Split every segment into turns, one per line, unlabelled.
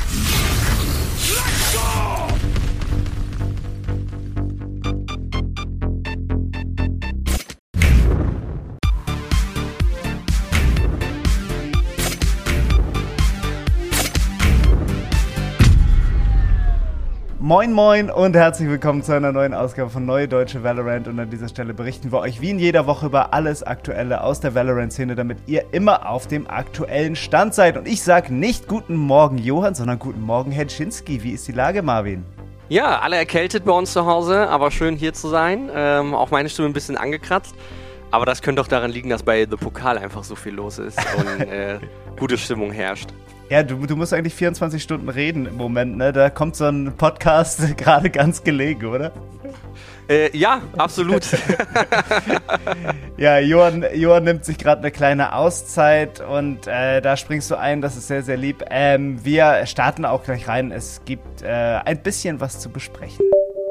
Moin moin und herzlich willkommen zu einer neuen Ausgabe von Neue Deutsche Valorant, und an dieser Stelle berichten wir euch wie in jeder Woche über alles Aktuelle aus der Valorant-Szene, damit ihr immer auf dem aktuellen Stand seid. Und ich sage nicht guten Morgen Johann, sondern guten Morgen Herr Czynski. Wie ist die Lage, Marvin?
Ja, alle erkältet bei uns zu Hause, aber schön hier zu sein. Auch meine Stimme ein bisschen angekratzt. Aber das könnte doch daran liegen, dass bei The Pokal einfach so viel los ist und gute Stimmung herrscht.
Ja, du musst eigentlich 24 Stunden reden im Moment, ne? Da kommt so ein Podcast gerade ganz gelegen, oder?
Ja, absolut.
Ja, Johann nimmt sich gerade eine kleine Auszeit und da springst du ein, das ist sehr, sehr lieb. Wir starten auch gleich rein, es gibt ein bisschen was zu besprechen.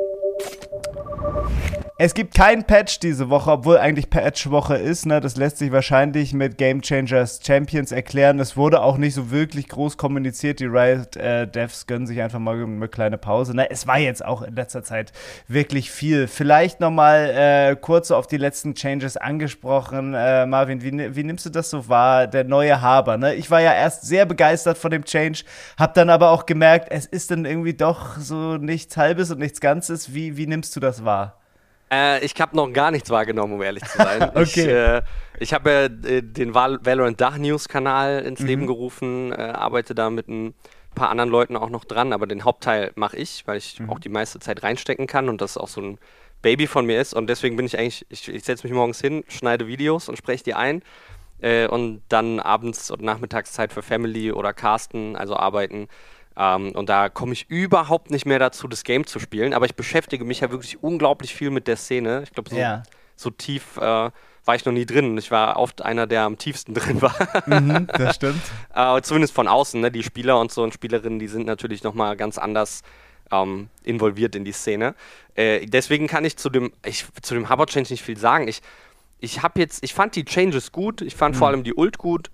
Es gibt keinen Patch diese Woche, obwohl eigentlich Patch-Woche ist, ne? Das lässt sich wahrscheinlich mit Game Changers Champions erklären. Es wurde auch nicht so wirklich groß kommuniziert. Die Riot Devs gönnen sich einfach mal eine kleine Pause. Ne? Es war jetzt auch in letzter Zeit wirklich viel. Vielleicht nochmal kurz so auf die letzten Changes angesprochen. Marvin, wie nimmst du das so wahr, der neue Haber? Ne? Ich war ja erst sehr begeistert von dem Change, hab dann aber auch gemerkt, es ist dann irgendwie doch so nichts Halbes und nichts Ganzes. Wie nimmst du das wahr?
Ich habe noch gar nichts wahrgenommen, um ehrlich zu sein.
Okay.
Ich habe ja den Valorant Dach News Kanal ins Leben gerufen, arbeite da mit ein paar anderen Leuten auch noch dran, aber den Hauptteil mache ich, weil ich auch die meiste Zeit reinstecken kann und das auch so ein Baby von mir ist, und deswegen bin ich eigentlich, ich setze mich morgens hin, schneide Videos und spreche die ein und dann abends und Nachmittagszeit für Family oder Casten, also arbeiten. Und da komme ich überhaupt nicht mehr dazu, das Game zu spielen. Aber ich beschäftige mich ja wirklich unglaublich viel mit der Szene. Ich glaube, so tief war ich noch nie drin. Ich war oft einer, der am tiefsten drin war.
Das stimmt.
Zumindest von außen. Ne? Die Spieler und so und Spielerinnen, die sind natürlich nochmal ganz anders involviert in die Szene. Deswegen kann ich zu dem Hover-Change nicht viel sagen. Ich fand die Changes gut. Ich fand vor allem die Ult gut.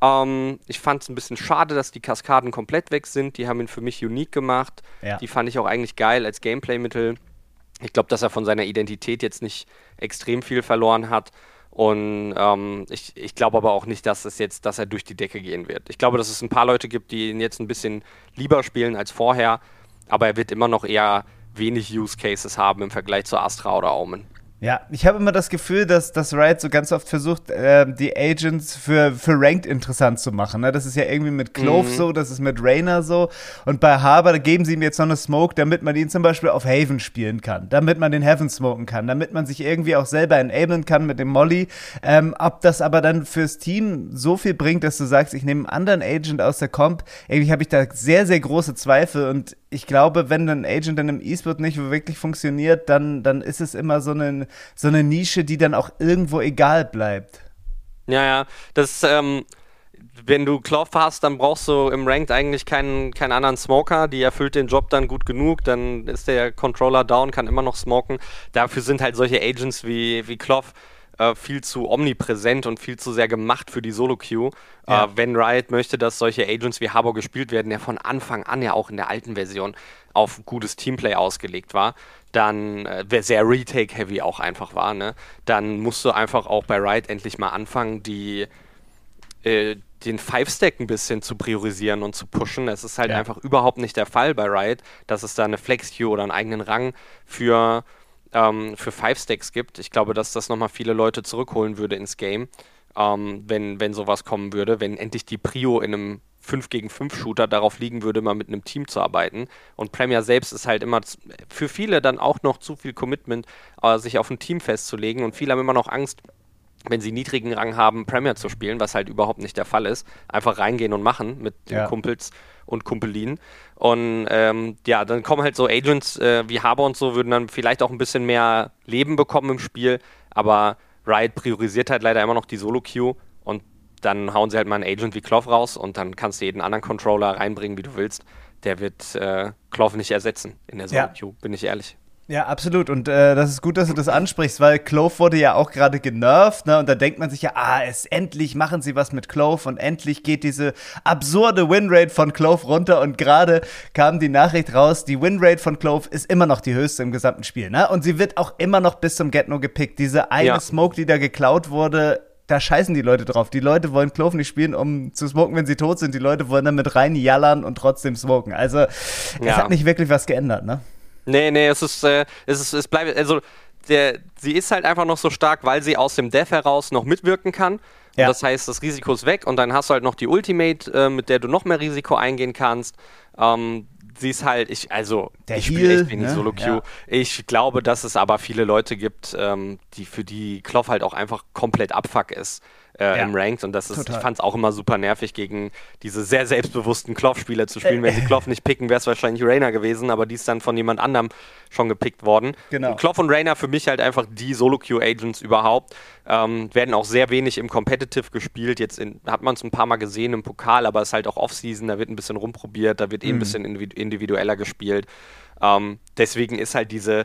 Ich fand es ein bisschen schade, dass die Kaskaden komplett weg sind. Die haben ihn für mich unique gemacht. Ja. Die fand ich auch eigentlich geil als Gameplay-Mittel. Ich glaube, dass er von seiner Identität jetzt nicht extrem viel verloren hat. Und ich glaube aber auch nicht, dass er durch die Decke gehen wird. Ich glaube, dass es ein paar Leute gibt, die ihn jetzt ein bisschen lieber spielen als vorher. Aber er wird immer noch eher wenig Use Cases haben im Vergleich zu Astra oder Omen.
Ja, ich habe immer das Gefühl, dass Riot so ganz oft versucht, die Agents für Ranked interessant zu machen. Ne? Das ist ja irgendwie mit Clove so, das ist mit Reyna so. Und bei Haber, da geben sie ihm jetzt noch eine Smoke, damit man ihn zum Beispiel auf Haven spielen kann. Damit man den Heaven smoken kann. Damit man sich irgendwie auch selber enablen kann mit dem Molly. Ob das aber dann fürs Team so viel bringt, dass du sagst, ich nehme einen anderen Agent aus der Comp, irgendwie habe ich da sehr, sehr große Zweifel. Und ich glaube, wenn ein Agent dann im E-Sport nicht wirklich funktioniert, dann ist es immer so eine Nische, die dann auch irgendwo egal bleibt.
Ja, das, wenn du Clove hast, dann brauchst du im Ranked eigentlich keinen anderen Smoker, die erfüllt den Job dann gut genug, dann ist der Controller down, kann immer noch smoken. Dafür sind halt solche Agents wie Clove viel zu omnipräsent und viel zu sehr gemacht für die Solo-Queue. Ja. Wenn Riot möchte, dass solche Agents wie Harbor gespielt werden, der von Anfang an ja auch in der alten Version auf gutes Teamplay ausgelegt war, dann sehr Retake-heavy auch einfach war, ne? Dann musst du einfach auch bei Riot endlich mal anfangen, den 5-Stack ein bisschen zu priorisieren und zu pushen. Es ist halt einfach überhaupt nicht der Fall bei Riot, dass es da eine Flex-Queue oder einen eigenen Rang für 5-Stacks gibt. Ich glaube, dass das nochmal viele Leute zurückholen würde ins Game, wenn sowas kommen würde, wenn endlich die Prio in einem 5-gegen-5-Shooter darauf liegen würde, mal mit einem Team zu arbeiten. Und Premier selbst ist halt immer für viele dann auch noch zu viel Commitment, sich auf ein Team festzulegen. Und viele haben immer noch Angst, wenn sie niedrigen Rang haben, Premier zu spielen, was halt überhaupt nicht der Fall ist. Einfach reingehen und machen mit den Kumpels und Kumpelinen. Und dann kommen halt so Agents wie Harbor und so, würden dann vielleicht auch ein bisschen mehr Leben bekommen im Spiel. Aber Riot priorisiert halt leider immer noch die Solo-Queue. Und dann hauen sie halt mal einen Agent wie Clove raus und dann kannst du jeden anderen Controller reinbringen, wie du willst. Der wird Clove nicht ersetzen in der Solo-Queue, bin ich ehrlich.
Ja, absolut. Und das ist gut, dass du das ansprichst, weil Clove wurde ja auch gerade genervt, ne? Und da denkt man sich ja, endlich machen sie was mit Clove und endlich geht diese absurde Winrate von Clove runter. Und gerade kam die Nachricht raus, die Winrate von Clove ist immer noch die höchste im gesamten Spiel, ne? Und sie wird auch immer noch bis zum Get-No gepickt. Diese eine Smoke, die da geklaut wurde, da scheißen die Leute drauf. Die Leute wollen Clove nicht spielen, um zu smoken, wenn sie tot sind. Die Leute wollen damit rein jallern und trotzdem smoken. Also, es hat nicht wirklich was geändert, ne?
Nee, es bleibt, also sie ist halt einfach noch so stark, weil sie aus dem Death heraus noch mitwirken kann. Ja. Das heißt, das Risiko ist weg und dann hast du halt noch die Ultimate, mit der du noch mehr Risiko eingehen kannst. Sie ist halt, ich spiele echt wenig Solo-Queue. Ja. Ich glaube, dass es aber viele Leute gibt, für die Clove halt auch einfach komplett Abfuck ist. Im Ranked und ich fand es auch immer super nervig, gegen diese sehr selbstbewussten Clove-Spieler zu spielen. Wenn sie Clove nicht picken, wäre es wahrscheinlich Reyna gewesen, aber die ist dann von jemand anderem schon gepickt worden. Genau. Und Clove und Reyna für mich halt einfach die Solo-Queue-Agents überhaupt. Werden auch sehr wenig im Competitive gespielt. Jetzt hat man es ein paar Mal gesehen im Pokal, aber es ist halt auch Off-Season, da wird ein bisschen rumprobiert, da wird ein bisschen individueller gespielt. Deswegen ist halt diese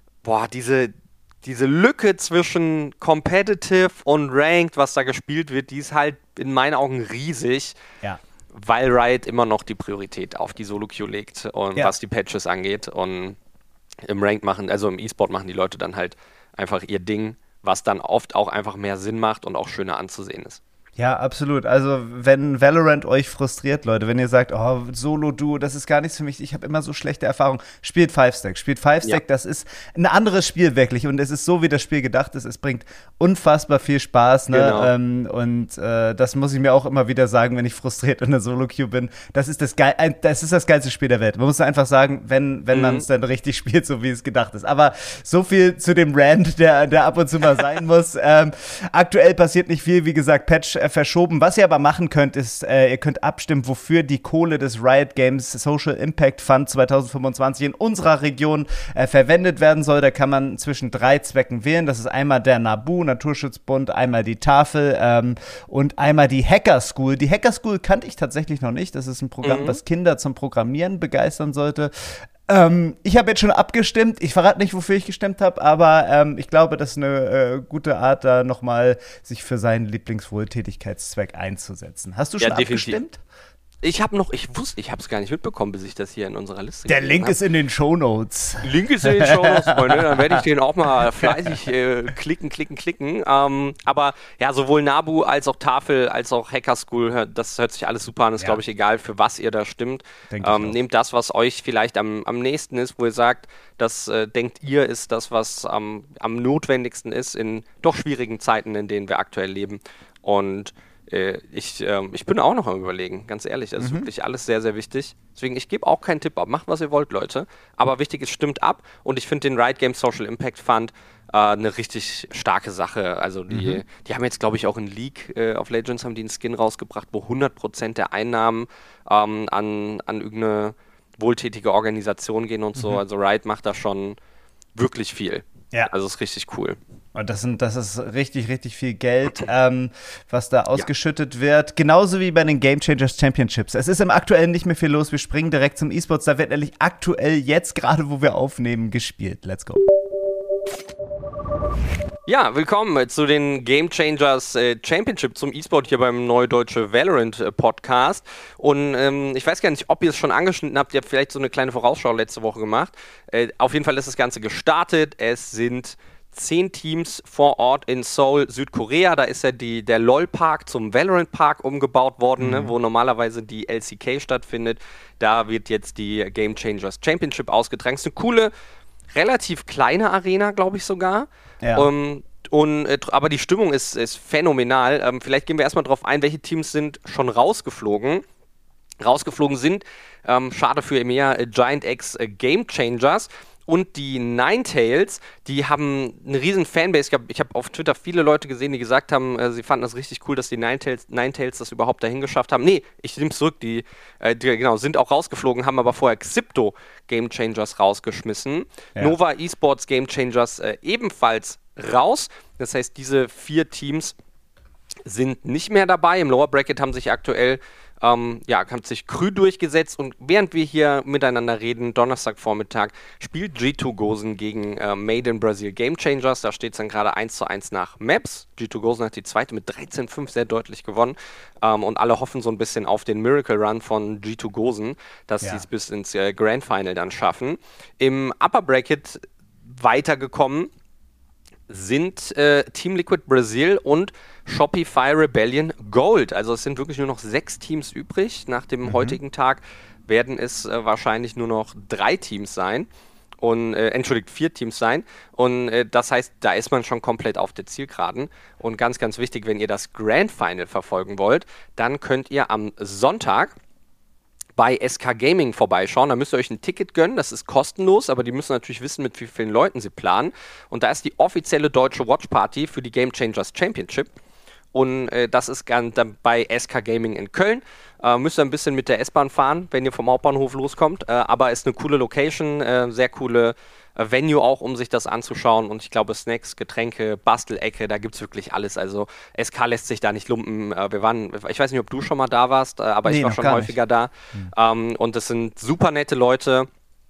Lücke zwischen Competitive und Ranked, was da gespielt wird, die ist halt in meinen Augen riesig, weil Riot immer noch die Priorität auf die Solo-Queue legt und was die Patches angeht. Und im Ranked im E-Sport machen die Leute dann halt einfach ihr Ding, was dann oft auch einfach mehr Sinn macht und auch schöner anzusehen ist.
Ja, absolut. Also, wenn Valorant euch frustriert, Leute, wenn ihr sagt, Solo-Duo, das ist gar nichts für mich, ich habe immer so schlechte Erfahrungen, spielt Five-Stack. Das ist ein anderes Spiel wirklich und es ist so, wie das Spiel gedacht ist. Es bringt unfassbar viel Spaß, ne? Genau. Das muss ich mir auch immer wieder sagen, wenn ich frustriert in der Solo-Queue bin. Das ist das geilste Spiel der Welt. Man muss einfach sagen, wenn man es dann richtig spielt, so wie es gedacht ist. Aber so viel zu dem Rant, der ab und zu mal sein muss. Aktuell passiert nicht viel, wie gesagt, Patch verschoben. Was ihr aber machen könnt, ist, ihr könnt abstimmen, wofür die Kohle des Riot Games Social Impact Fund 2025 in unserer Region verwendet werden soll. Da kann man zwischen 3 Zwecken wählen. Das ist einmal der NABU, Naturschutzbund, einmal die Tafel und einmal die Hacker School. Die Hacker School kannte ich tatsächlich noch nicht. Das ist ein Programm, das Kinder zum Programmieren begeistern sollte. Ich habe jetzt schon abgestimmt. Ich verrate nicht, wofür ich gestimmt habe, aber ich glaube, das ist eine gute Art, da nochmal sich für seinen Lieblingswohltätigkeitszweck einzusetzen. Hast du schon abgestimmt?
Ich habe es gar nicht mitbekommen, bis ich das hier in unserer Liste
Der Link ist in den Shownotes.
Link ist in den Shownotes, Freunde. Dann werde ich den auch mal fleißig klicken. Aber ja, sowohl Nabu als auch Tafel, als auch Hacker School, das hört sich alles super an. Ist, glaube ich, egal, für was ihr da stimmt. Nehmt das, was euch vielleicht am nächsten ist, wo ihr sagt, das denkt ihr, ist das, was am notwendigsten ist in doch schwierigen Zeiten, in denen wir aktuell leben. Und ich bin auch noch am Überlegen, ganz ehrlich. Das ist wirklich alles sehr, sehr wichtig. Deswegen, ich gebe auch keinen Tipp ab. Macht, was ihr wollt, Leute. Aber wichtig ist, stimmt ab. Und ich finde den Riot Games Social Impact Fund eine richtig starke Sache. Also die haben jetzt, glaube ich, auch in League of Legends haben die einen Skin rausgebracht, wo 100% der Einnahmen an irgendeine wohltätige Organisation gehen und so. Also Riot macht da schon wirklich viel. Ja. Also ist richtig cool.
Und das ist richtig, richtig viel Geld, was da ausgeschüttet wird. Genauso wie bei den Game Changers Championships. Es ist im Aktuellen nicht mehr viel los. Wir springen direkt zum E-Sports. Da wird nämlich aktuell jetzt, gerade wo wir aufnehmen, gespielt. Let's go.
Ja, willkommen zu den Game Changers Championship zum E-Sport hier beim Neudeutsche Valorant Podcast. Und ich weiß gar nicht, ob ihr es schon angeschnitten habt. Ihr habt vielleicht so eine kleine Vorausschau letzte Woche gemacht. Auf jeden Fall ist das Ganze gestartet. Es sind 10 Teams vor Ort in Seoul, Südkorea. Da ist ja der LOL-Park zum Valorant-Park umgebaut worden, ne, wo normalerweise die LCK stattfindet. Da wird jetzt die Game Changers Championship ausgetragen. Es ist eine coole, relativ kleine Arena, glaube ich sogar. Ja. Aber die Stimmung ist phänomenal. Vielleicht gehen wir erstmal drauf ein, welche Teams sind schon rausgeflogen. Rausgeflogen sind, schade für EMEA, Giant X Game Changers. Und die Ninetales, die haben eine riesen Fanbase. Ich habe auf Twitter viele Leute gesehen, die gesagt haben, sie fanden das richtig cool, dass die Ninetales das überhaupt dahin geschafft haben. Nee, ich nehme es zurück, die sind auch rausgeflogen, haben aber vorher Xipto Game Changers rausgeschmissen. Ja. Nova Esports Game Changers ebenfalls raus. Das heißt, diese 4 Teams sind nicht mehr dabei. Im Lower Bracket haben sich aktuell hat sich Krü durchgesetzt und während wir hier miteinander reden, Donnerstagvormittag, spielt G2 Gozen gegen Made in Brazil Game Changers. Da steht es dann gerade 1:1 nach Maps. G2 Gozen hat die zweite mit 13:5 sehr deutlich gewonnen und alle hoffen so ein bisschen auf den Miracle Run von G2 Gozen, dass sie es bis ins Grand Final dann schaffen. Im Upper Bracket weitergekommen sind Team Liquid Brazil und Shopify Rebellion Gold. Also es sind wirklich nur noch 6 Teams übrig. Nach dem heutigen Tag werden es wahrscheinlich nur noch 3 Teams sein. Und 4 Teams sein. Und das heißt, da ist man schon komplett auf der Zielgeraden. Und ganz, ganz wichtig, wenn ihr das Grand Final verfolgen wollt, dann könnt ihr am Sonntag bei SK Gaming vorbeischauen. Da müsst ihr euch ein Ticket gönnen, das ist kostenlos, aber die müssen natürlich wissen, mit wie vielen Leuten sie planen. Und da ist die offizielle deutsche Watchparty für die Game Changers Championship. Und das ist dann bei SK Gaming in Köln. Müsst ihr ein bisschen mit der S-Bahn fahren, wenn ihr vom Hauptbahnhof loskommt. Aber ist eine coole Location, sehr coole Venue auch, um sich das anzuschauen. Und ich glaube, Snacks, Getränke, Bastelecke, da gibt es wirklich alles. Also SK lässt sich da nicht lumpen. Ich weiß nicht, ob du schon mal da warst, aber ich war schon häufiger da. Und es sind super nette Leute.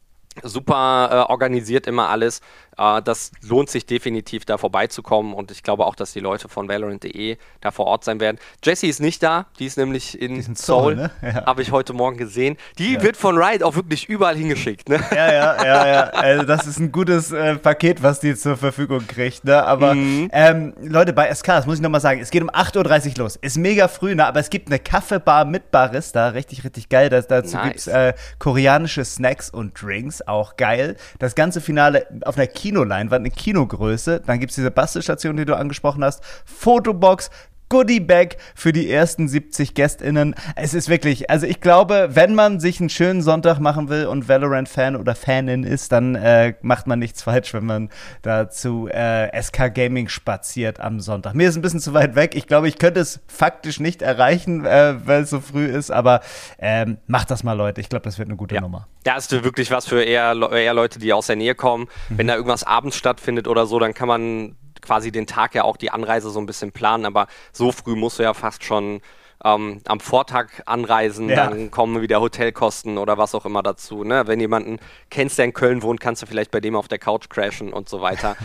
Super organisiert immer alles. Das lohnt sich definitiv, da vorbeizukommen. Und ich glaube auch, dass die Leute von Valorant.de da vor Ort sein werden. Jessie ist nicht da. Die ist nämlich in Seoul. Ne? Ja. Habe ich heute Morgen gesehen. Die wird von Riot auch wirklich überall hingeschickt. Ne?
Ja. Also das ist ein gutes Paket, was die zur Verfügung kriegt. Ne? Aber Leute, bei SK, das muss ich nochmal sagen, es geht um 8:30 Uhr los. Ist mega früh, ne? Aber es gibt eine Kaffeebar mit Barista. Richtig, richtig geil. Dazu gibt es koreanische Snacks und Drinks. Auch geil. Das ganze Finale auf einer Kinoleinwand, eine Kinogröße. Dann gibt es diese Bastelstation, die du angesprochen hast. Fotobox, Goodie-Bag für die ersten 70 GästInnen. Es ist wirklich, also ich glaube, wenn man sich einen schönen Sonntag machen will und Valorant-Fan oder Fanin ist, dann macht man nichts falsch, wenn man da zu SK Gaming spaziert am Sonntag. Mir ist ein bisschen zu weit weg. Ich glaube, ich könnte es faktisch nicht erreichen, weil es so früh ist, aber macht das mal, Leute. Ich glaube, das wird eine gute Nummer.
Da ist wirklich was für eher Leute, die aus der Nähe kommen. Wenn da irgendwas abends stattfindet oder so, dann kann man quasi den Tag ja auch die Anreise so ein bisschen planen, aber so früh musst du ja fast schon am Vortag anreisen, dann kommen wieder Hotelkosten oder was auch immer dazu. Ne? Wenn jemanden kennst, der in Köln wohnt, kannst du vielleicht bei dem auf der Couch crashen und so weiter.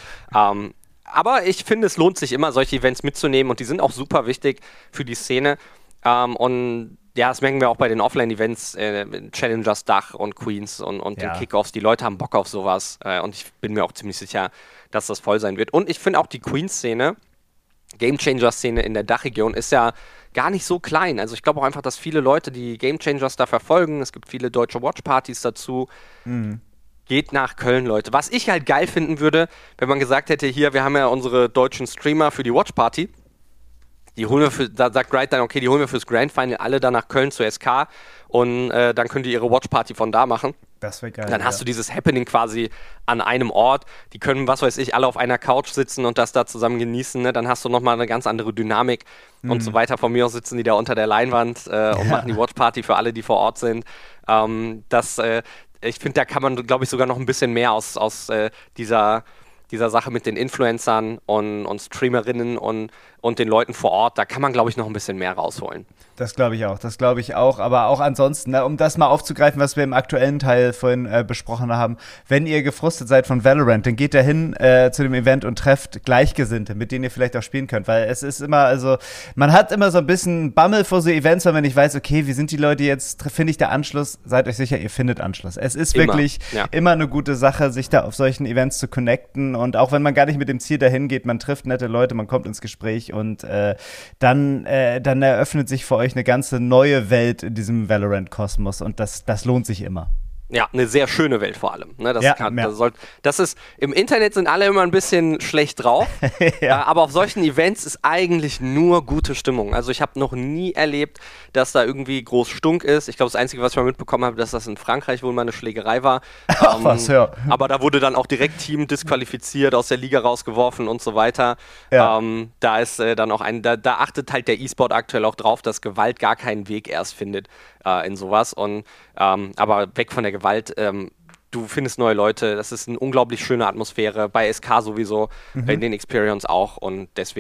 Aber ich finde, es lohnt sich immer, solche Events mitzunehmen und die sind auch super wichtig für die Szene. Und ja, das merken wir auch bei den Offline-Events, Challengers Dach und Queens und den Kickoffs. Die Leute haben Bock auf sowas und ich bin mir auch ziemlich sicher, dass das voll sein wird. Und ich finde auch die Queens-Szene, Game-Changer-Szene in der Dachregion ist ja gar nicht so klein. Also ich glaube auch einfach, dass viele Leute die Game Changers da verfolgen. Es gibt viele deutsche Watch-Partys dazu. Geht nach Köln, Leute. Was ich halt geil finden würde, wenn man gesagt hätte, hier, wir haben ja unsere deutschen Streamer für die Watch-Party. Die holen wir da sagt Riot dann, okay, die holen wir fürs Grand Final alle dann nach Köln zur SK und dann könnt ihr ihre Watch-Party von da machen.
Das wäre geil.
Dann hast du dieses Happening quasi an einem Ort. Die können, was weiß ich, alle auf einer Couch sitzen und das da zusammen genießen. Ne? Dann hast du nochmal eine ganz andere Dynamik und so weiter. Von mir aus sitzen die da unter der Leinwand und machen die Watch-Party für alle, die vor Ort sind. Ich finde, da kann man, glaube ich, sogar noch ein bisschen mehr aus dieser Sache mit den Influencern und Streamerinnen und den Leuten vor Ort, da kann man, glaube ich, noch ein bisschen mehr rausholen.
Das glaube ich auch. Aber auch ansonsten, ne, um das mal aufzugreifen, was wir im aktuellen Teil vorhin besprochen haben, wenn ihr gefrustet seid von Valorant, dann geht da hin zu dem Event und trefft Gleichgesinnte, mit denen ihr vielleicht auch spielen könnt, weil es ist immer, also man hat immer so ein bisschen Bammel vor so Events, weil man nicht weiß, okay, wie sind die Leute jetzt, finde ich der Anschluss? Seid euch sicher, ihr findet Anschluss. Es ist wirklich immer eine gute Sache, sich da auf solchen Events zu connecten und auch wenn man gar nicht mit dem Ziel dahin geht, man trifft nette Leute, man kommt ins Gespräch und dann eröffnet sich für euch eine ganze neue Welt in diesem Valorant-Kosmos und das lohnt sich immer.
Ja, eine sehr schöne Welt vor allem. Ne, das ist, im Internet sind alle immer ein bisschen schlecht drauf, aber auf solchen Events ist eigentlich nur gute Stimmung. Also ich habe noch nie erlebt, dass da irgendwie groß Stunk ist. Ich glaube, das Einzige, was ich mal mitbekommen habe, dass das in Frankreich wohl mal eine Schlägerei war. Aber da wurde dann auch direkt Team disqualifiziert, aus der Liga rausgeworfen und so weiter. Ja. Da ist dann auch da achtet halt der E-Sport aktuell auch drauf, dass Gewalt gar keinen Weg erst findet in sowas. Und aber weg von der Gewalt, du findest neue Leute, das ist eine unglaublich schöne Atmosphäre, bei SK sowieso, in den Experience auch und deswegen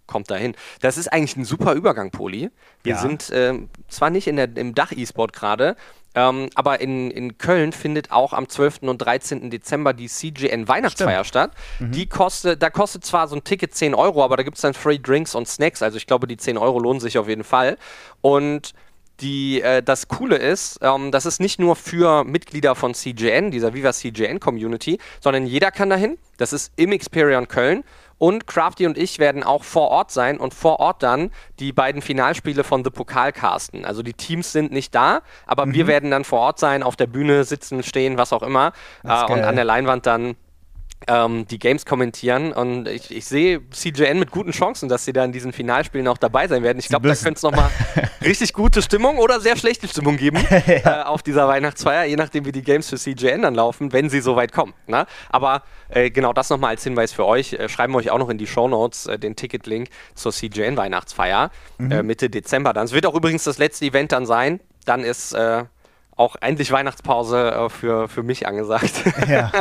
kommt dahin. Das ist eigentlich ein super Übergang, Poli. Wir sind zwar nicht im Dach-E-Sport gerade, aber in Köln findet auch am 12. und 13. Dezember die CGN Weihnachtsfeier statt. Da kostet zwar so ein Ticket 10 Euro, aber da gibt es dann Free Drinks und Snacks. Also ich glaube, die 10 Euro lohnen sich auf jeden Fall. Und das Coole ist, das ist nicht nur für Mitglieder von CGN, dieser Viva CGN Community, sondern jeder kann dahin. Das ist im Xperion Köln. Und Crafty und ich werden auch vor Ort sein und vor Ort dann die beiden Finalspiele von The Pokal casten. Also die Teams sind nicht da, aber wir werden dann vor Ort sein, auf der Bühne sitzen, stehen, was auch immer. Und an der Leinwand dann die Games kommentieren. Und ich sehe CGN mit guten Chancen, dass sie da in diesen Finalspielen auch dabei sein werden. Ich glaube, da könnte es nochmal richtig gute Stimmung oder sehr schlechte Stimmung geben auf dieser Weihnachtsfeier, je nachdem, wie die Games für CGN dann laufen, wenn sie so weit kommen. Ne? Aber genau das nochmal als Hinweis für euch. Schreiben wir euch auch noch in die Shownotes den Ticketlink zur CGN Weihnachtsfeier Mitte Dezember dann. Es wird auch übrigens das letzte Event dann sein. Dann ist auch endlich Weihnachtspause für mich angesagt.
Ja.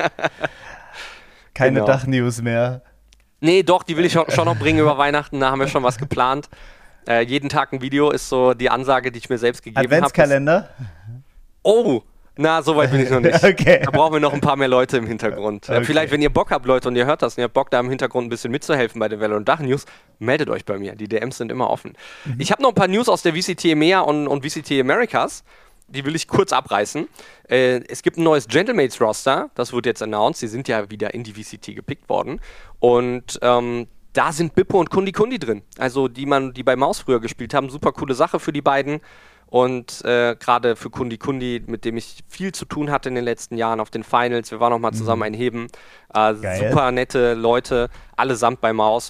Keine Dach-News mehr.
Nee, doch, die will ich schon noch bringen über Weihnachten. Da haben wir schon was geplant. Jeden Tag ein Video ist so die Ansage, die ich mir selbst gegeben habe.
Adventskalender?
Oh, na, so weit bin ich noch nicht.
Okay.
Da brauchen wir noch ein paar mehr Leute im Hintergrund.
Okay.
Vielleicht, wenn ihr Bock habt, Leute, und ihr hört das und ihr habt Bock, da im Hintergrund ein bisschen mitzuhelfen bei den Valorant Dach News, meldet euch bei mir. Die DMs sind immer offen. Ich habe noch ein paar News aus der VCT EMEA und VCT Americas. Die will ich kurz abreißen. Es gibt ein neues Gentlemates-Roster, das wurde jetzt announced. Die sind ja wieder in die VCT gepickt worden. Und da sind Bippo und Kundi Kundi drin. Also die bei Maus früher gespielt haben. Super coole Sache für die beiden. Und gerade für Kundi Kundi, mit dem ich viel zu tun hatte in den letzten Jahren auf den Finals. Wir waren noch mal zusammen ein Heben. Super nette Leute, allesamt bei Maus,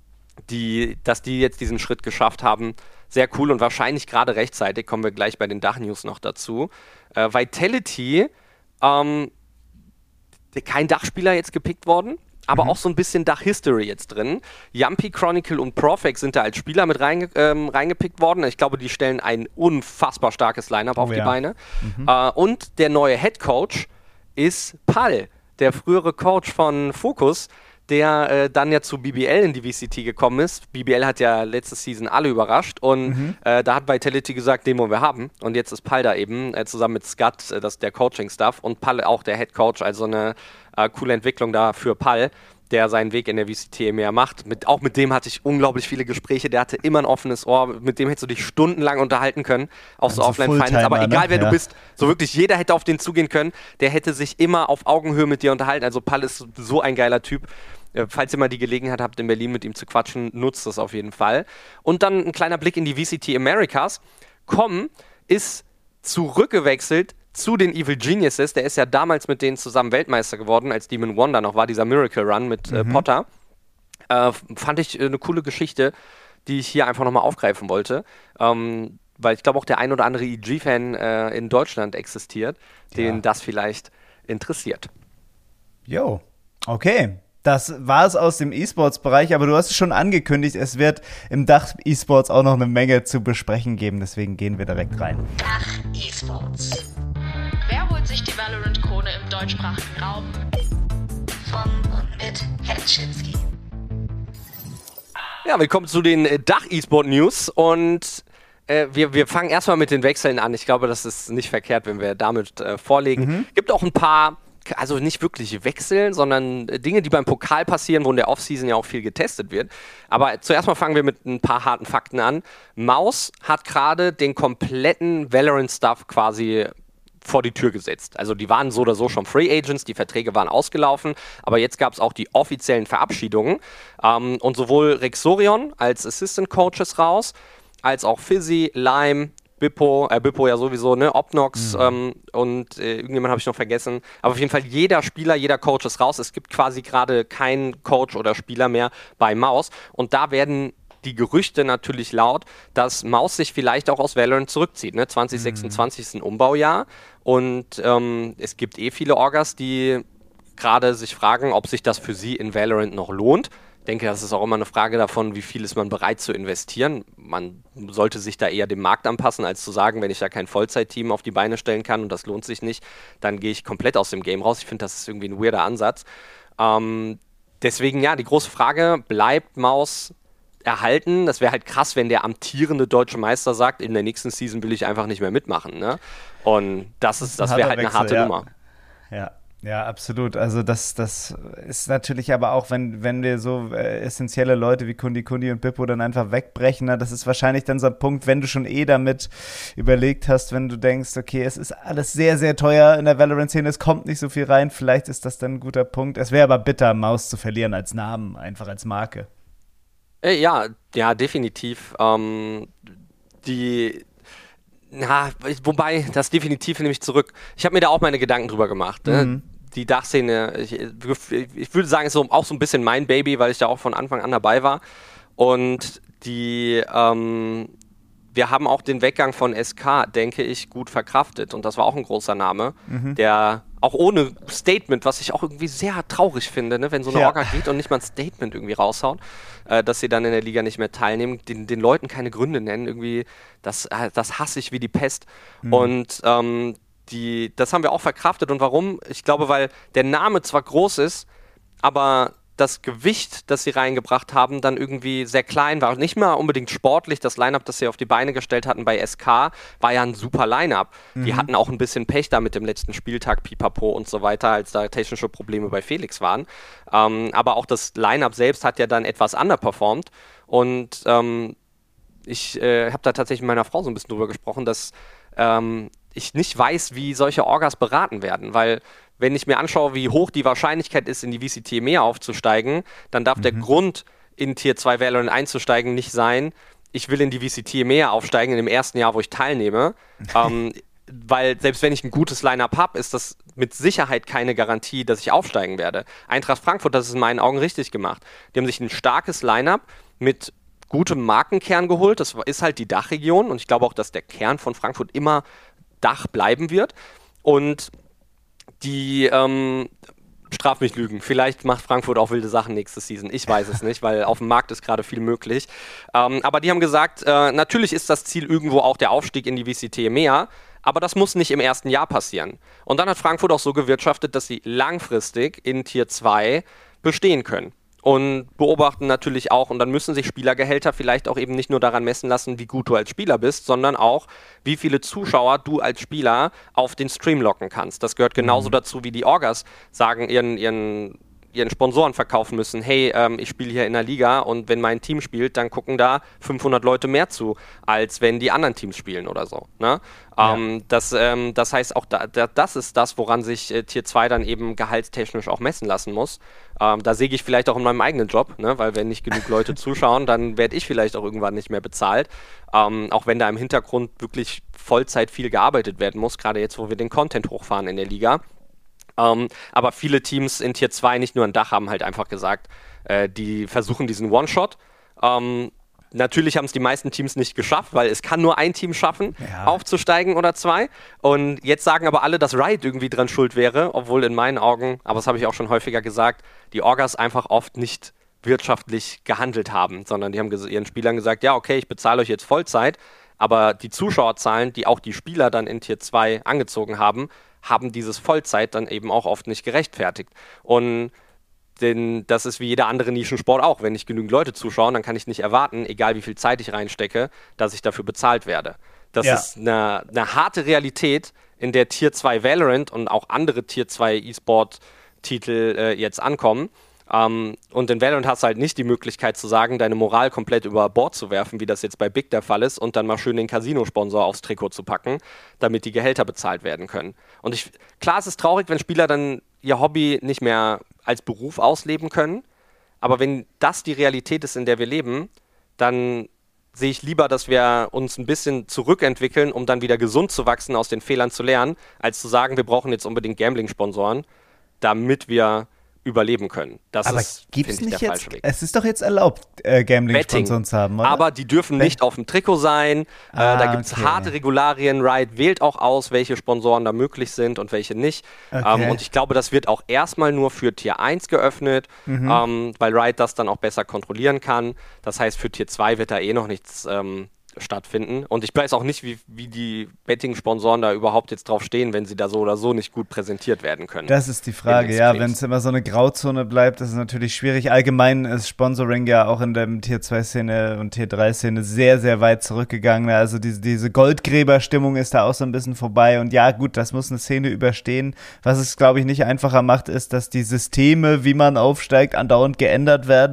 dass die jetzt diesen Schritt geschafft haben. Sehr cool und wahrscheinlich gerade rechtzeitig, kommen wir gleich bei den Dach-News noch dazu. Vitality, kein Dachspieler jetzt gepickt worden, aber auch so ein bisschen Dach-History jetzt drin. Yumpy, Chronicle und Profex sind da als Spieler mit reingepickt worden. Ich glaube, die stellen ein unfassbar starkes Line-Up auf die Beine. Und der neue Head-Coach ist Pal, der frühere Coach von Focus, der dann ja zu BBL in die VCT gekommen ist. BBL hat ja letzte Season alle überrascht und da hat Vitality gesagt, den wollen wir haben. Und jetzt ist Pal da eben, zusammen mit Scott, das ist der Coaching-Staff und Pal auch der Head-Coach, also eine coole Entwicklung da für Pal, der seinen Weg in der VCT mehr macht. Auch mit dem hatte ich unglaublich viele Gespräche, der hatte immer ein offenes Ohr, mit dem hättest du dich stundenlang unterhalten können, auch so Offline-Finals, aber egal wer du bist, so wirklich jeder hätte auf den zugehen können, der hätte sich immer auf Augenhöhe mit dir unterhalten, also Pal ist so ein geiler Typ. Falls ihr mal die Gelegenheit habt, in Berlin mit ihm zu quatschen, nutzt das auf jeden Fall. Und dann ein kleiner Blick in die VCT Americas. Com ist zurückgewechselt zu den Evil Geniuses. Der ist ja damals mit denen zusammen Weltmeister geworden, als Demon Wonder noch war, dieser Miracle Run mit Potter. Fand ich eine coole Geschichte, die ich hier einfach nochmal aufgreifen wollte. Weil ich glaube auch der ein oder andere EG-Fan in Deutschland existiert, den das vielleicht interessiert.
Jo, okay. Das war es aus dem E-Sports-Bereich, aber du hast es schon angekündigt, es wird im Dach-E-Sports auch noch eine Menge zu besprechen geben, deswegen gehen wir direkt rein.
Dach-E-Sports. Wer holt sich die Valorant-Krone im deutschsprachigen Raum? Von und mit Hetschinski.
Ja, willkommen zu den Dach-E-Sport-News und wir fangen erstmal mit den Wechseln an. Ich glaube, das ist nicht verkehrt, wenn wir damit vorlegen. Gibt auch ein paar, also nicht wirklich Wechseln, sondern Dinge, die beim Pokal passieren, wo in der Offseason ja auch viel getestet wird. Aber zuerst mal fangen wir mit ein paar harten Fakten an. Maus hat gerade den kompletten Valorant-Stuff quasi vor die Tür gesetzt. Also die waren so oder so schon Free Agents, die Verträge waren ausgelaufen, aber jetzt gab es auch die offiziellen Verabschiedungen. Und sowohl Rexorion als Assistant Coaches raus, als auch Fizzy, Lime, Bippo ja sowieso, ne, Obnox und irgendjemand habe ich noch vergessen. Aber auf jeden Fall jeder Spieler, jeder Coach ist raus. Es gibt quasi gerade keinen Coach oder Spieler mehr bei Maus. Und da werden die Gerüchte natürlich laut, dass Maus sich vielleicht auch aus Valorant zurückzieht. Ne? 2026 ist ein Umbaujahr und es gibt viele Orgas, die gerade sich fragen, ob sich das für sie in Valorant noch lohnt. Ich denke, das ist auch immer eine Frage davon, wie viel ist man bereit zu investieren. Man sollte sich da eher dem Markt anpassen, als zu sagen, wenn ich da kein Vollzeitteam auf die Beine stellen kann und das lohnt sich nicht, dann gehe ich komplett aus dem Game raus. Ich finde, das ist irgendwie ein weirder Ansatz. Deswegen, ja, die große Frage, bleibt Maus erhalten. Das wäre halt krass, wenn der amtierende deutsche Meister sagt, in der nächsten Season will ich einfach nicht mehr mitmachen. Ne? Und das wäre halt eine harte Nummer.
Ja, absolut. Also das ist natürlich aber auch, wenn wir so essentielle Leute wie Kundi und Bippo dann einfach wegbrechen, na, das ist wahrscheinlich dann so ein Punkt, wenn du schon damit überlegt hast, wenn du denkst, okay, es ist alles sehr, sehr teuer in der Valorant-Szene, es kommt nicht so viel rein, vielleicht ist das dann ein guter Punkt. Es wäre aber bitter, Maus zu verlieren als Namen, einfach als Marke.
Ja, definitiv. Wobei, das definitiv nehme ich zurück. Ich habe mir da auch meine Gedanken drüber gemacht. Ne? Die Dachszene, ich würde sagen, ist auch so ein bisschen mein Baby, weil ich da auch von Anfang an dabei war. Und wir haben auch den Weggang von SK, denke ich, gut verkraftet. Und das war auch ein großer Name, der auch ohne Statement, was ich auch irgendwie sehr traurig finde, ne, wenn so eine Orga geht und nicht mal ein Statement irgendwie raushaut, dass sie dann in der Liga nicht mehr teilnehmen, den Leuten keine Gründe nennen, irgendwie, das hasse ich wie die Pest. Und das haben wir auch verkraftet. Und warum? Ich glaube, weil der Name zwar groß ist, aber das Gewicht, das sie reingebracht haben, dann irgendwie sehr klein war. Nicht mal unbedingt sportlich. Das Line-Up, das sie auf die Beine gestellt hatten bei SK, war ja ein super Line-Up. Die hatten auch ein bisschen Pech da mit dem letzten Spieltag, Pipapo und so weiter, als da technische Probleme bei Felix waren. Aber auch das Line-Up selbst hat ja dann etwas underperformed. Und ich habe da tatsächlich mit meiner Frau so ein bisschen drüber gesprochen, dass ich nicht weiß, wie solche Orgas beraten werden, weil wenn ich mir anschaue, wie hoch die Wahrscheinlichkeit ist, in die VCT EMEA aufzusteigen, dann darf der Grund, in Tier 2 Valorant einzusteigen, nicht sein, ich will in die VCT EMEA aufsteigen in dem ersten Jahr, wo ich teilnehme, weil selbst wenn ich ein gutes Line-Up habe, ist das mit Sicherheit keine Garantie, dass ich aufsteigen werde. Eintracht Frankfurt, das ist in meinen Augen richtig gemacht. Die haben sich ein starkes Line-Up mit gutem Markenkern geholt, das ist halt die Dachregion und ich glaube auch, dass der Kern von Frankfurt immer Dach bleiben wird und die straf mich lügen. Vielleicht macht Frankfurt auch wilde Sachen nächste Season. Ich weiß es nicht, weil auf dem Markt ist gerade viel möglich. Aber die haben gesagt, natürlich ist das Ziel irgendwo auch der Aufstieg in die VCT EMEA, aber das muss nicht im ersten Jahr passieren. Und dann hat Frankfurt auch so gewirtschaftet, dass sie langfristig in Tier 2 bestehen können. Und beobachten natürlich auch, und dann müssen sich Spielergehälter vielleicht auch eben nicht nur daran messen lassen, wie gut du als Spieler bist, sondern auch, wie viele Zuschauer du als Spieler auf den Stream locken kannst. Das gehört genauso dazu, wie die Orgas sagen, ihren Sponsoren verkaufen müssen, hey, ich spiele hier in der Liga und wenn mein Team spielt, dann gucken da 500 Leute mehr zu, als wenn die anderen Teams spielen oder so. Ne? Ja. Das heißt, auch das ist das, woran sich Tier 2 dann eben gehaltstechnisch auch messen lassen muss. Da sehe ich vielleicht auch in meinem eigenen Job, ne? Weil wenn nicht genug Leute zuschauen, dann werde ich vielleicht auch irgendwann nicht mehr bezahlt. Auch wenn da im Hintergrund wirklich Vollzeit viel gearbeitet werden muss, gerade jetzt, wo wir den Content hochfahren in der Liga. Aber viele Teams in Tier 2, nicht nur ein Dach, haben halt einfach gesagt, die versuchen diesen One-Shot. Natürlich haben es die meisten Teams nicht geschafft, weil es kann nur ein Team schaffen, aufzusteigen oder zwei. Und jetzt sagen aber alle, dass Riot irgendwie dran schuld wäre, obwohl in meinen Augen, aber das habe ich auch schon häufiger gesagt, die Orgas einfach oft nicht wirtschaftlich gehandelt haben, sondern die haben ihren Spielern gesagt, ja okay, ich bezahle euch jetzt Vollzeit, aber die Zuschauerzahlen, die auch die Spieler dann in Tier 2 angezogen haben dieses Vollzeit dann eben auch oft nicht gerechtfertigt. Und denn das ist wie jeder andere Nischensport auch. Wenn nicht genügend Leute zuschauen, dann kann ich nicht erwarten, egal wie viel Zeit ich reinstecke, dass ich dafür bezahlt werde. Das ist eine harte Realität, in der Tier 2 Valorant und auch andere Tier 2 E-Sport-Titel jetzt ankommen. Und in Valorant hast du halt nicht die Möglichkeit zu sagen, deine Moral komplett über Bord zu werfen, wie das jetzt bei Big der Fall ist, und dann mal schön den Casino-Sponsor aufs Trikot zu packen, damit die Gehälter bezahlt werden können. Und klar, es ist traurig, wenn Spieler dann ihr Hobby nicht mehr als Beruf ausleben können, aber wenn das die Realität ist, in der wir leben, dann sehe ich lieber, dass wir uns ein bisschen zurückentwickeln, um dann wieder gesund zu wachsen, aus den Fehlern zu lernen, als zu sagen, wir brauchen jetzt unbedingt Gambling-Sponsoren, damit wir überleben können. Das
aber
ist,
finde ich,
der falsche Weg.
Es ist doch jetzt erlaubt, Gambling-Sponsoren zu haben, oder?
Aber die dürfen nicht auf dem Trikot sein. Da gibt es harte Regularien. Riot wählt auch aus, welche Sponsoren da möglich sind und welche nicht. Okay. Und ich glaube, das wird auch erstmal nur für Tier 1 geöffnet, weil Riot das dann auch besser kontrollieren kann. Das heißt, für Tier 2 wird da noch nichts stattfinden. Und ich weiß auch nicht, wie die Betting-Sponsoren da überhaupt jetzt drauf stehen, wenn sie da so oder so nicht gut präsentiert werden können.
Das ist die Frage, ja. Wenn es immer so eine Grauzone bleibt, ist es natürlich schwierig. Allgemein ist Sponsoring ja auch in der Tier-2-Szene und Tier-3-Szene sehr, sehr weit zurückgegangen. Also diese Goldgräberstimmung ist da auch so ein bisschen vorbei. Und ja, gut, das muss eine Szene überstehen. Was es, glaube ich, nicht einfacher macht, ist, dass die Systeme, wie man aufsteigt, andauernd geändert werden.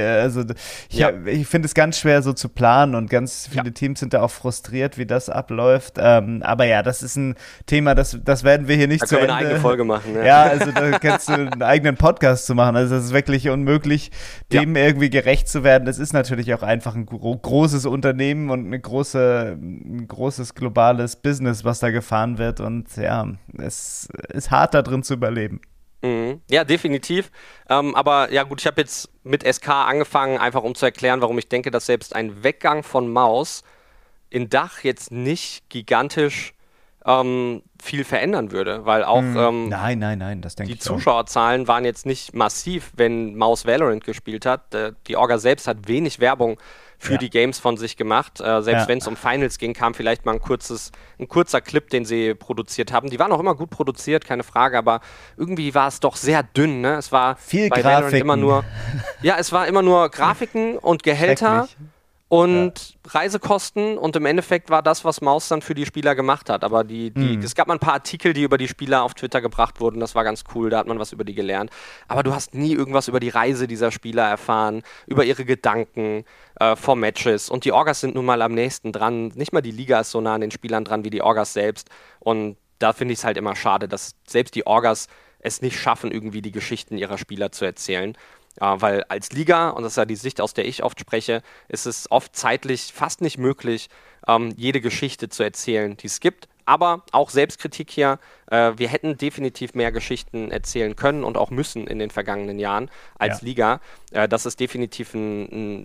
Ich finde es ganz schwer so zu planen und ganz viele Teams sind da auch frustriert, wie das abläuft. Aber ja, das ist ein Thema, das werden wir hier nicht zu Ende.
Da können wir eine eigene Folge machen. Ne?
Ja, also da kannst du einen eigenen Podcast zu machen. Also es ist wirklich unmöglich, dem irgendwie gerecht zu werden. Es ist natürlich auch einfach ein großes Unternehmen und ein großes globales Business, was da gefahren wird. Und ja, es ist hart, da drin zu überleben.
Ja, definitiv. Aber ja gut, ich habe jetzt mit SK angefangen, einfach um zu erklären, warum ich denke, dass selbst ein Weggang von Maus in Dach jetzt nicht gigantisch viel verändern würde, weil auch
nein, das denke ich
die Zuschauerzahlen waren jetzt nicht massiv, wenn Maus Valorant gespielt hat. Die Orga selbst hat wenig Werbung für die Games von sich gemacht. Selbst wenn es um Finals ging, kam vielleicht mal ein kurzer Clip, den sie produziert haben. Die waren auch immer gut produziert, keine Frage, aber irgendwie war es doch sehr dünn. Ne? Es war
viel bei Grafiken.
Valorant immer nur, es war immer nur Grafiken und Gehälter und Reisekosten und im Endeffekt war das, was Maus dann für die Spieler gemacht hat. Aber es gab mal ein paar Artikel, die über die Spieler auf Twitter gebracht wurden, das war ganz cool, da hat man was über die gelernt. Aber du hast nie irgendwas über die Reise dieser Spieler erfahren, über ihre Gedanken vor Matches. Und die Orgas sind nun mal am nächsten dran. Nicht mal die Liga ist so nah an den Spielern dran wie die Orgas selbst. Und da finde ich es halt immer schade, dass selbst die Orgas es nicht schaffen, irgendwie die Geschichten ihrer Spieler zu erzählen. Weil als Liga, und das ist ja die Sicht, aus der ich oft spreche, ist es oft zeitlich fast nicht möglich, jede Geschichte zu erzählen, die es gibt. Aber auch Selbstkritik hier, wir hätten definitiv mehr Geschichten erzählen können und auch müssen in den vergangenen Jahren als Liga. Das ist definitiv ein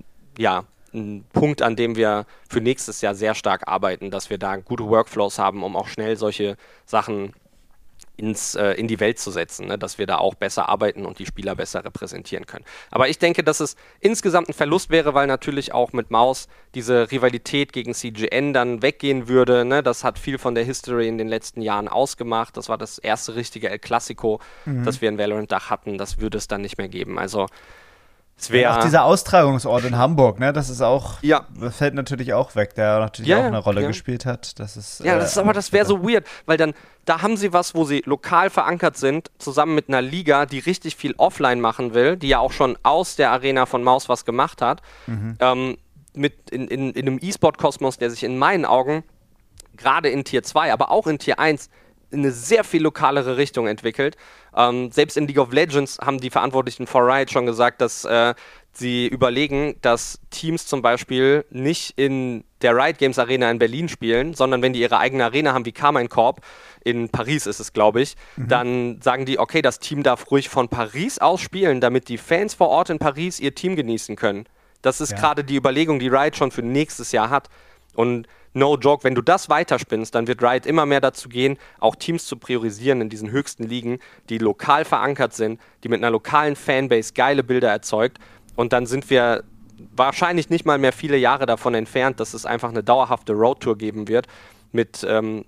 Punkt, an dem wir für nächstes Jahr sehr stark arbeiten, dass wir da gute Workflows haben, um auch schnell solche Sachen in die Welt zu setzen, ne? Dass wir da auch besser arbeiten und die Spieler besser repräsentieren können. Aber ich denke, dass es insgesamt ein Verlust wäre, weil natürlich auch mit Maus diese Rivalität gegen CGN dann weggehen würde. Ne? Das hat viel von der History in den letzten Jahren ausgemacht. Das war das erste richtige El Clasico, das wir in Valorant-Dach hatten. Das würde es dann nicht mehr geben. Also es wäre
auch dieser Austragungsort in Hamburg, ne? Das ist auch, das fällt natürlich auch weg, der natürlich auch eine Rolle gespielt hat. Das
wäre so weird, weil dann, da haben sie was, wo sie lokal verankert sind, zusammen mit einer Liga, die richtig viel offline machen will, die ja auch schon aus der Arena von Maus was gemacht hat, mit in einem E-Sport-Kosmos, der sich in meinen Augen gerade in Tier 2, aber auch in Tier 1 in eine sehr viel lokalere Richtung entwickelt. Selbst in League of Legends haben die Verantwortlichen von Riot schon gesagt, dass sie überlegen, dass Teams zum Beispiel nicht in der Riot Games Arena in Berlin spielen, sondern wenn die ihre eigene Arena haben, wie Carmine Corp, in Paris ist es, glaube ich, dann sagen die, okay, das Team darf ruhig von Paris aus spielen, damit die Fans vor Ort in Paris ihr Team genießen können. Das ist gerade die Überlegung, die Riot schon für nächstes Jahr hat. Und no joke, wenn du das weiterspinnst, dann wird Riot immer mehr dazu gehen, auch Teams zu priorisieren in diesen höchsten Ligen, die lokal verankert sind, die mit einer lokalen Fanbase geile Bilder erzeugt. Und dann sind wir wahrscheinlich nicht mal mehr viele Jahre davon entfernt, dass es einfach eine dauerhafte Roadtour geben wird mit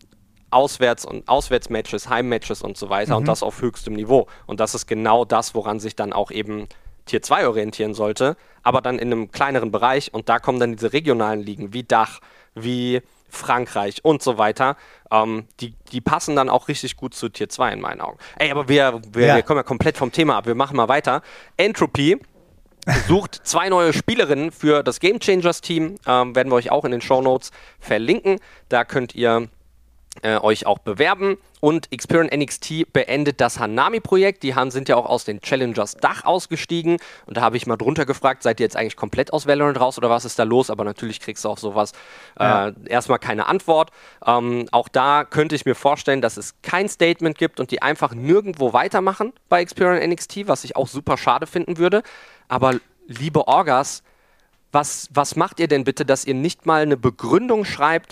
Auswärtsmatches, Heimmatches und so weiter und das auf höchstem Niveau. Und das ist genau das, woran sich dann auch eben Tier 2 orientieren sollte, aber dann in einem kleineren Bereich und da kommen dann diese regionalen Ligen wie Dach, wie Frankreich und so weiter, die passen dann auch richtig gut zu Tier 2 in meinen Augen. Ey, aber wir kommen ja komplett vom Thema ab, wir machen mal weiter. Entropy sucht 2 neue Spielerinnen für das Game Changers Team, werden wir euch auch in den Shownotes verlinken, da könnt ihr euch auch bewerben und Experian NXT beendet das Hanami-Projekt. Die sind ja auch aus den Challengers Dach ausgestiegen und da habe ich mal drunter gefragt, seid ihr jetzt eigentlich komplett aus Valorant raus oder was ist da los? Aber natürlich kriegst du auf sowas erstmal keine Antwort. Auch da könnte ich mir vorstellen, dass es kein Statement gibt und die einfach nirgendwo weitermachen bei Experian NXT, was ich auch super schade finden würde. Aber liebe Orgas, was macht ihr denn bitte, dass ihr nicht mal eine Begründung schreibt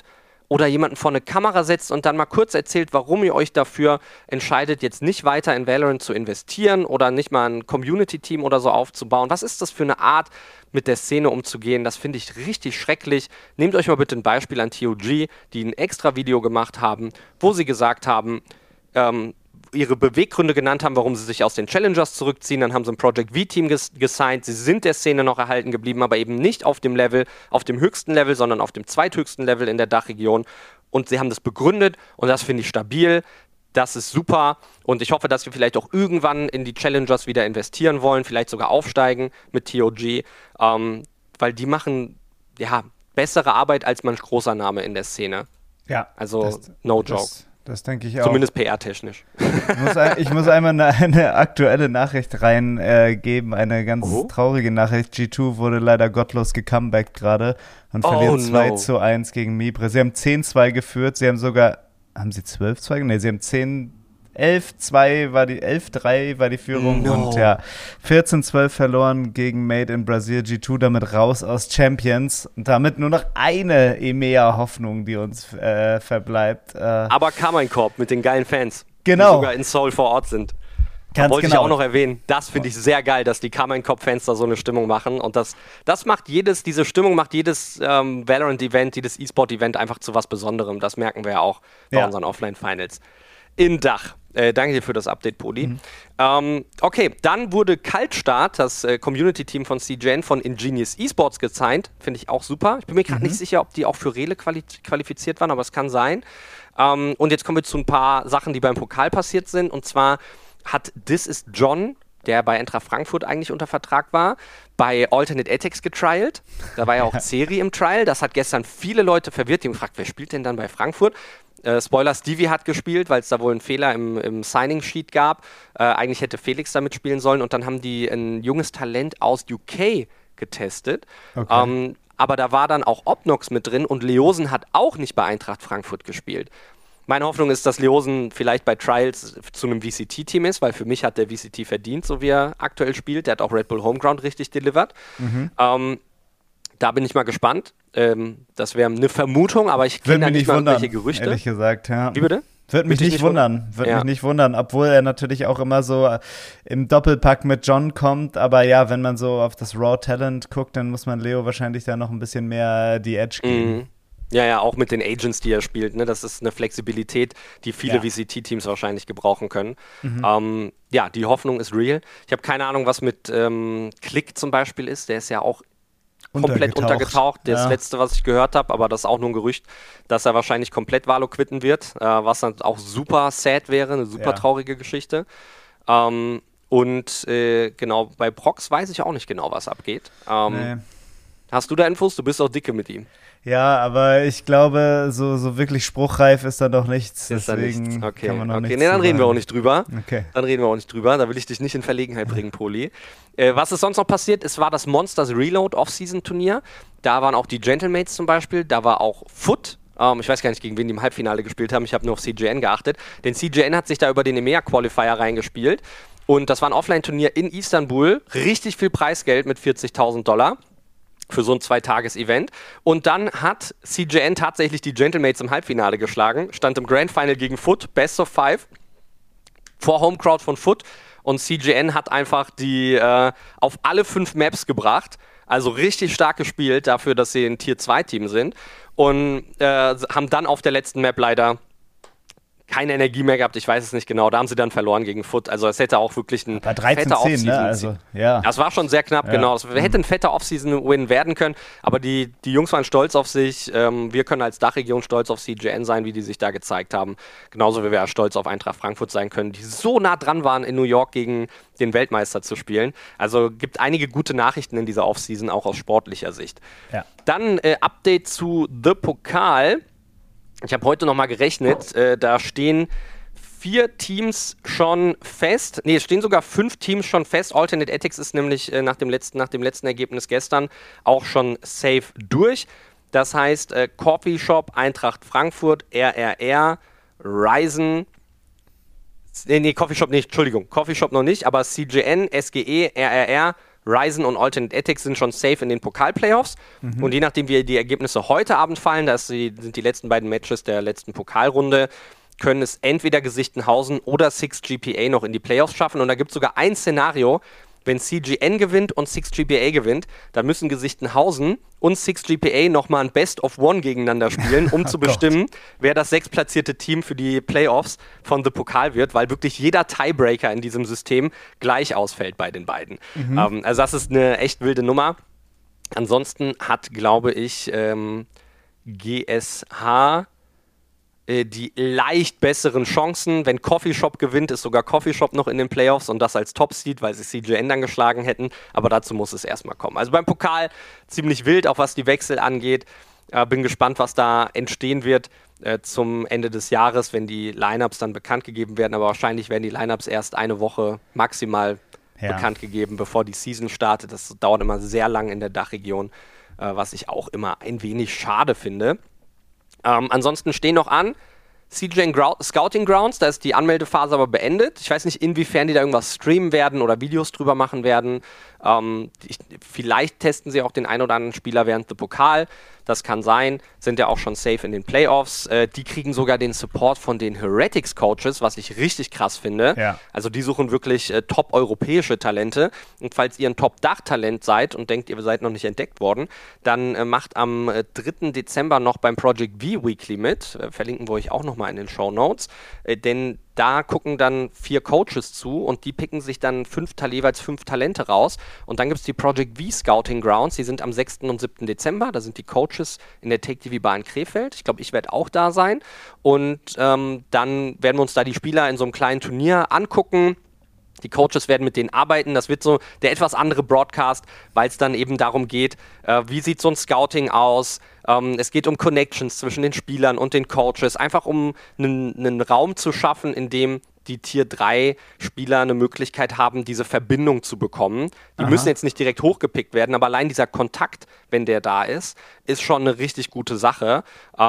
oder jemanden vor eine Kamera setzt und dann mal kurz erzählt, warum ihr euch dafür entscheidet, jetzt nicht weiter in Valorant zu investieren oder nicht mal ein Community-Team oder so aufzubauen. Was ist das für eine Art, mit der Szene umzugehen? Das finde ich richtig schrecklich. Nehmt euch mal bitte ein Beispiel an TOG, die ein extra Video gemacht haben, wo sie gesagt haben, ihre Beweggründe genannt haben, warum sie sich aus den Challengers zurückziehen. Dann haben sie ein Project V-Team gesigned. Sie sind der Szene noch erhalten geblieben, aber eben nicht auf dem Level, auf dem höchsten Level, sondern auf dem zweithöchsten Level in der Dachregion. Und sie haben das begründet und das finde ich stabil. Das ist super und ich hoffe, dass wir vielleicht auch irgendwann in die Challengers wieder investieren wollen, vielleicht sogar aufsteigen mit TOG, weil die machen bessere Arbeit als manch großer Name in der Szene.
Ja.
Also no joke.
Das denke ich auch.
Zumindest PR-technisch.
Ich muss einmal eine aktuelle Nachricht reingeben, eine ganz traurige Nachricht. G2 wurde leider gottlos gecomebackt gerade und verliert 2-1 gegen Mibre. Sie haben 10-2 geführt, sie haben sogar, haben sie 12-2? Ne, sie haben 11-2 war die 11-3 war die Führung und 14-12 verloren gegen Made in Brazil. G2 damit raus aus Champions und damit nur noch eine EMEA-Hoffnung, die uns verbleibt.
Aber Carmine Corp mit den geilen Fans,
genau,
die sogar in Seoul vor Ort sind. Wollte ich auch noch erwähnen. Das finde ich sehr geil, dass die Carmine Corp-Fans da so eine Stimmung machen und das macht diese Stimmung macht jedes Valorant-Event, jedes E-Sport-Event einfach zu was Besonderem. Das merken wir ja auch bei unseren Offline-Finals. In Dach. Danke dir für das Update, Poli. Okay, dann wurde Kaltstart, das Community-Team von CGN, von Ingenious Esports gesigned. Finde ich auch super. Ich bin mir gerade nicht sicher, ob die auch für Rele qualifiziert waren, aber es kann sein. Und jetzt kommen wir zu ein paar Sachen, die beim Pokal passiert sind. Und zwar hat This is John, der bei Eintracht Frankfurt eigentlich unter Vertrag war, bei Alternate Ethics getrialt. Da war ja auch Seri im Trial. Das hat gestern viele Leute verwirrt. Die haben gefragt, wer spielt denn dann bei Frankfurt? Spoiler, Stevie hat gespielt, weil es da wohl einen Fehler im Signing-Sheet gab. Eigentlich hätte Felix da mitspielen sollen und dann haben die ein junges Talent aus UK getestet. Okay. Aber da war dann auch Obnox mit drin und Leosen hat auch nicht bei Eintracht Frankfurt gespielt. Meine Hoffnung ist, dass Leosen vielleicht bei Trials zu einem VCT-Team ist, weil für mich hat der VCT verdient, so wie er aktuell spielt. Der hat auch Red Bull Homeground richtig delivered. Da bin ich mal gespannt. Das wäre eine Vermutung, aber ich kenne da nicht mal irgendwelche Gerüchte.
Ehrlich gesagt, ja.
Wie bitte?
Würde mich nicht wundern. Würde mich nicht wundern, obwohl er natürlich auch immer so im Doppelpack mit John kommt. Aber ja, wenn man so auf das Raw Talent guckt, dann muss man Leo wahrscheinlich da noch ein bisschen mehr die Edge geben.
Ja, auch mit den Agents, die er spielt. Ne? Das ist eine Flexibilität, die viele VCT-Teams wahrscheinlich gebrauchen können. Die Hoffnung ist real. Ich habe keine Ahnung, was mit Click zum Beispiel ist. Der ist ja auch komplett untergetaucht. Das letzte, was ich gehört habe, aber das ist auch nur ein Gerücht, dass er wahrscheinlich komplett Valo quitten wird, was dann auch super sad wäre, eine super traurige Geschichte. Genau, bei Prox weiß ich auch nicht genau, was abgeht. Hast du da Infos? Du bist auch dicke mit ihm.
Ja, aber ich glaube, so wirklich spruchreif ist da noch nichts. Deswegen
okay.
Kann man noch nichts
dann reden wir auch nicht drüber.
Okay.
Dann reden wir auch nicht drüber. Da will ich dich nicht in Verlegenheit bringen, Poli. Was ist sonst noch passiert? Es war das Monsters Reload Off-Season-Turnier. Da waren auch die Gentlemates zum Beispiel. Da war auch Foot. Ich weiß gar nicht, gegen wen die im Halbfinale gespielt haben. Ich habe nur auf CGN geachtet. Denn CGN hat sich da über den EMEA-Qualifier reingespielt. Und das war ein Offline-Turnier in Istanbul. Richtig viel Preisgeld mit $40.000. Für so ein 2-Tages-Event. Und dann hat CGN tatsächlich die Gentlemates im Halbfinale geschlagen, stand im Grand Final gegen Foot, Best of 5, vor Homecrowd von Foot. Und CGN hat einfach die auf alle 5 Maps gebracht. Also richtig stark gespielt dafür, dass sie ein Tier-2-Team sind. Und haben dann auf der letzten Map leider keine Energie mehr gehabt, ich weiß es nicht genau. Da haben sie dann verloren gegen Foot. Also es hätte auch wirklich ein fetter Off-Season-Win.
Ne? Also,
Das war schon sehr knapp, genau. Es hätte ein fetter Off-Season-Win werden können, aber die Jungs waren stolz auf sich. Wir können als Dachregion stolz auf CGN sein, wie die sich da gezeigt haben. Genauso wie wir ja stolz auf Eintracht Frankfurt sein können, die so nah dran waren, in New York gegen den Weltmeister zu spielen. Also gibt einige gute Nachrichten in dieser Off-Season, auch aus sportlicher Sicht. Ja. Dann Update zu The Pokal. Ich habe heute nochmal gerechnet, da stehen 4 Teams schon fest. Ne, es stehen sogar 5 Teams schon fest. Alternate Ethics ist nämlich nach dem letzten Ergebnis gestern auch schon safe durch. Das heißt, Coffee Shop, Eintracht Frankfurt, RRR, Ryzen. Nee, Coffee Shop nicht, Entschuldigung. Coffee Shop noch nicht, aber CGN, SGE, RRR, Ryzen und Alternate Ethics sind schon safe in den Pokal-Playoffs. Und je nachdem, wie die Ergebnisse heute Abend fallen, das sind die letzten beiden Matches der letzten Pokalrunde, können es entweder Gesichtenhausen oder 6GPA noch in die Playoffs schaffen. Und da gibt es sogar ein Szenario, wenn CGN gewinnt und 6GPA gewinnt, dann müssen Gesichtenhausen und 6GPA nochmal ein Best-of-One gegeneinander spielen, um zu bestimmen, wer das sechstplatzierte Team für die Playoffs von The Pokal wird, weil wirklich jeder Tiebreaker in diesem System gleich ausfällt bei den beiden. Also das ist eine echt wilde Nummer. Ansonsten hat, glaube ich, GSH die leicht besseren Chancen. Wenn Coffeeshop gewinnt, ist sogar Coffeeshop noch in den Playoffs und das als Top-Seed, weil sie CGN dann geschlagen hätten. Aber dazu muss es erstmal kommen. Also beim Pokal ziemlich wild, auch was die Wechsel angeht. Bin gespannt, was da entstehen wird zum Ende des Jahres, wenn die Lineups dann bekannt gegeben werden. Aber wahrscheinlich werden die Lineups erst eine Woche maximal bekannt gegeben, bevor die Season startet. Das dauert immer sehr lang in der Dachregion, was ich auch immer ein wenig schade finde. Ansonsten stehen noch an CGN Scouting Grounds, da ist die Anmeldephase aber beendet. Ich weiß nicht, inwiefern die da irgendwas streamen werden oder Videos drüber machen werden. Vielleicht testen sie auch den einen oder anderen Spieler während der Pokal. Das kann sein. Sind ja auch schon safe in den Playoffs. Die kriegen sogar den Support von den Heretics-Coaches, was ich richtig krass finde. Ja. Also die suchen wirklich top-europäische Talente. Und falls ihr ein Top-Dach-Talent seid und denkt, ihr seid noch nicht entdeckt worden, dann macht am 3. Dezember noch beim Project V Weekly mit. Verlinken wir euch auch nochmal in den Shownotes. Denn da gucken dann 4 Coaches zu und die picken sich dann jeweils 5 Talente raus. Und dann gibt es die Project V Scouting Grounds, die sind am 6. und 7. Dezember. Da sind die Coaches in der Take-TV-Bar in Krefeld. Ich glaube, ich werde auch da sein. Und dann werden wir uns da die Spieler in so einem kleinen Turnier angucken. Die Coaches werden mit denen arbeiten. Das wird so der etwas andere Broadcast, weil es dann eben darum geht, wie sieht so ein Scouting aus. Es geht um Connections zwischen den Spielern und den Coaches. Einfach um einen Raum zu schaffen, in dem die Tier 3 Spieler eine Möglichkeit haben, diese Verbindung zu bekommen. Die müssen jetzt nicht direkt hochgepickt werden, aber allein dieser Kontakt, wenn der da ist schon eine richtig gute Sache.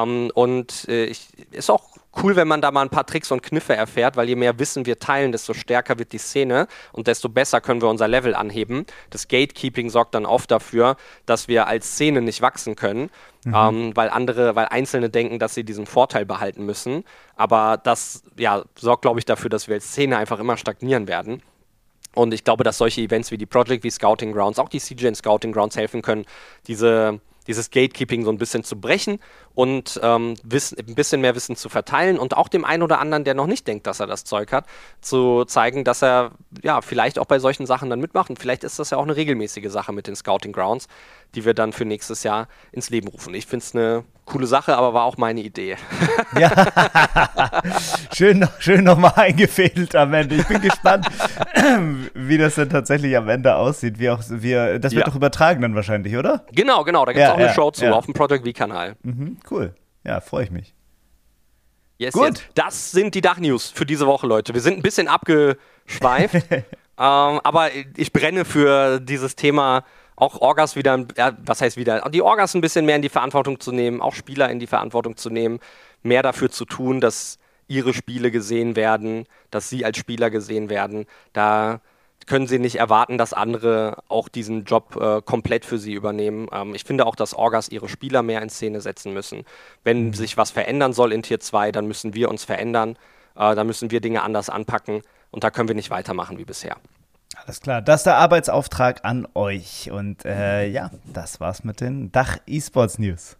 Ist auch cool, wenn man da mal ein paar Tricks und Kniffe erfährt, weil je mehr Wissen wir teilen, desto stärker wird die Szene und desto besser können wir unser Level anheben. Das Gatekeeping sorgt dann oft dafür, dass wir als Szene nicht wachsen können, weil Einzelne denken, dass sie diesen Vorteil behalten müssen. Aber das sorgt, glaube ich, dafür, dass wir als Szene einfach immer stagnieren werden. Und ich glaube, dass solche Events wie die Project wie Scouting Grounds, auch die CGN Scouting Grounds helfen können, dieses Gatekeeping so ein bisschen zu brechen und ein bisschen mehr Wissen zu verteilen und auch dem einen oder anderen, der noch nicht denkt, dass er das Zeug hat, zu zeigen, dass er vielleicht auch bei solchen Sachen dann mitmacht. Und vielleicht ist das ja auch eine regelmäßige Sache mit den Scouting Grounds, die wir dann für nächstes Jahr ins Leben rufen. Ich finde es eine coole Sache, aber war auch meine Idee.
Ja, schön nochmal eingefädelt am Ende. Ich bin gespannt, wie das denn tatsächlich am Ende aussieht. Das wird doch übertragen dann wahrscheinlich, oder?
Genau. Da gibt es auch eine Show zu auf dem Project V-Kanal.
Cool. Ja, freue ich mich.
Yes, gut. Yes. Das sind die Dach-News für diese Woche, Leute. Wir sind ein bisschen abgeschweift, aber ich brenne für dieses Thema, auch Orgas wieder, die Orgas ein bisschen mehr in die Verantwortung zu nehmen, auch Spieler in die Verantwortung zu nehmen, mehr dafür zu tun, dass ihre Spiele gesehen werden, dass sie als Spieler gesehen werden. Da können sie nicht erwarten, dass andere auch diesen Job komplett für sie übernehmen. Ich finde auch, dass Orgas ihre Spieler mehr in Szene setzen müssen. Wenn sich was verändern soll in Tier 2, dann müssen wir uns verändern, dann müssen wir Dinge anders anpacken und da können wir nicht weitermachen wie bisher.
Alles klar, das ist der Arbeitsauftrag an euch. Und das war's mit den Dach eSports News.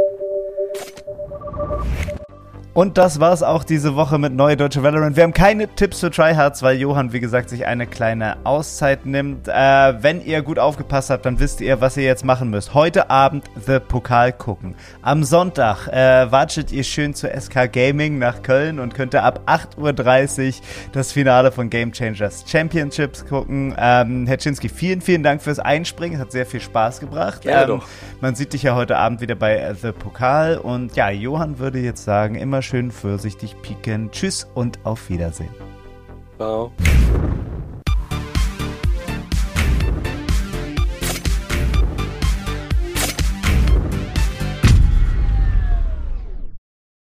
Und das war's auch diese Woche mit Neue Deutsche Valorant. Wir haben keine Tipps für Tryhards, weil Johann, wie gesagt, sich eine kleine Auszeit nimmt. Wenn ihr gut aufgepasst habt, dann wisst ihr, was ihr jetzt machen müsst. Heute Abend The Pokal gucken. Am Sonntag watschet ihr schön zur SK Gaming nach Köln und könnt ab 8:30 Uhr das Finale von Game Changers Championships gucken. Herr Czynski, vielen, vielen Dank fürs Einspringen. Es hat sehr viel Spaß gebracht. Man sieht dich ja heute Abend wieder bei The Pokal. Und ja, Johann würde jetzt sagen, immer schön vorsichtig pieken. Tschüss und auf Wiedersehen.
Ciao.